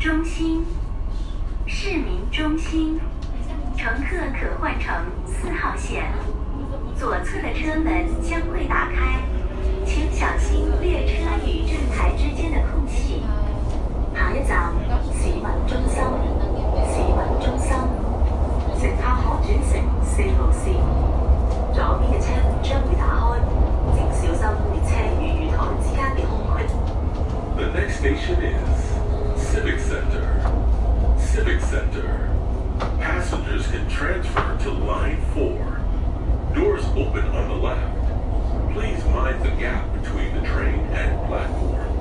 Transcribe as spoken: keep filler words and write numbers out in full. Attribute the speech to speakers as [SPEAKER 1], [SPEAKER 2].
[SPEAKER 1] 中心，市民中心，乘客可换乘四号线，左侧的车门将会打开，请小心列车与站台之间的空隙。下一站市民中心，市民中心，乘客可轉乘四號線，左邊嘅車門將會打開，請小心列車與月台之間嘅空隙。
[SPEAKER 2] The next station is Civic Center. Civic Center. Passengers can transfer to line four. Doors open on the left. Please mind the gap between the train and platform.